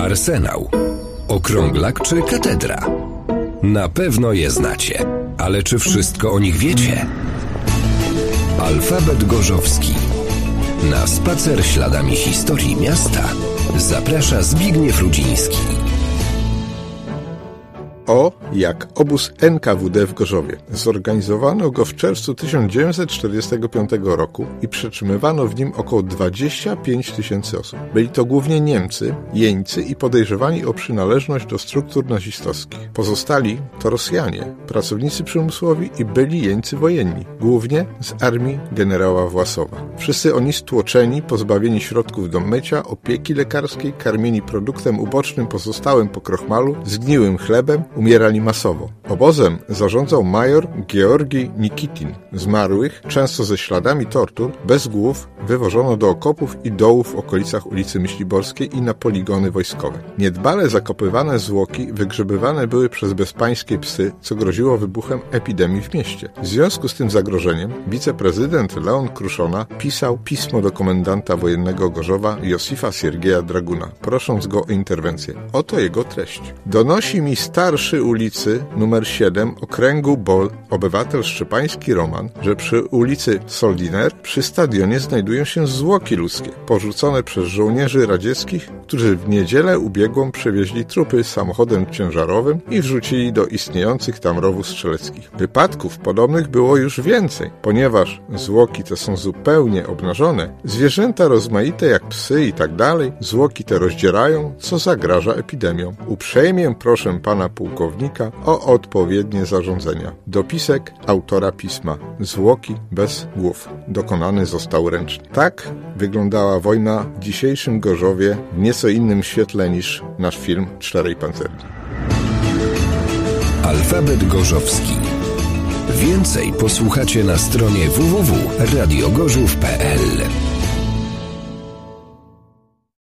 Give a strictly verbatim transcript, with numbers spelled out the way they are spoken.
Arsenał, Okrąglak czy Katedra? Na pewno je znacie, ale czy wszystko o nich wiecie? Alfabet Gorzowski. Na spacer śladami historii miasta zaprasza Zbigniew Rudziński. O jak obóz N K W D w Gorzowie. Zorganizowano go w czerwcu tysiąc dziewięćset czterdziestego piątego roku i przetrzymywano w nim około dwadzieścia pięć tysięcy osób. Byli to głównie Niemcy, jeńcy i podejrzewani o przynależność do struktur nazistowskich. Pozostali to Rosjanie, pracownicy przemysłowi i byli jeńcy wojenni, głównie z armii generała Własowa. Wszyscy oni stłoczeni, pozbawieni środków do mycia, opieki lekarskiej, karmieni produktem ubocznym pozostałym po krochmalu, zgniłym chlebem, umierali masowo. Obozem zarządzał major Georgi Nikitin. Zmarłych, często ze śladami tortur, bez głów, wywożono do okopów i dołów w okolicach ulicy Myśliborskiej i na poligony wojskowe. Niedbale zakopywane zwłoki wygrzebywane były przez bezpańskie psy, co groziło wybuchem epidemii w mieście. W związku z tym zagrożeniem wiceprezydent Leon Kruszona pisał pismo do komendanta wojennego Gorzowa Josifa Siergieja Draguna, prosząc go o interwencję. Oto jego treść. Donosi mi starszy ulicy numer siedem okręgu Bol, obywatel szczepański Roman, że przy ulicy Soldiner przy stadionie znajdują się zwłoki ludzkie, porzucone przez żołnierzy radzieckich, którzy w niedzielę ubiegłą przewieźli trupy samochodem ciężarowym i wrzucili do istniejących tam rowów strzeleckich. Wypadków podobnych było już więcej, ponieważ zwłoki te są zupełnie obnażone, zwierzęta rozmaite jak psy i tak dalej, zwłoki te rozdzierają, co zagraża epidemią. Uprzejmie proszę pana pułkownika o odpowiednie zarządzenia. Dopisek autora pisma. Zwłoki bez głów. Dokonany został ręcznie. Tak wyglądała wojna w dzisiejszym Gorzowie w nieco innym świetle niż nasz film Czterej Pancerki. Alfabet Gorzowski. Więcej posłuchacie na stronie w w w kropka radio gorzów kropka p l.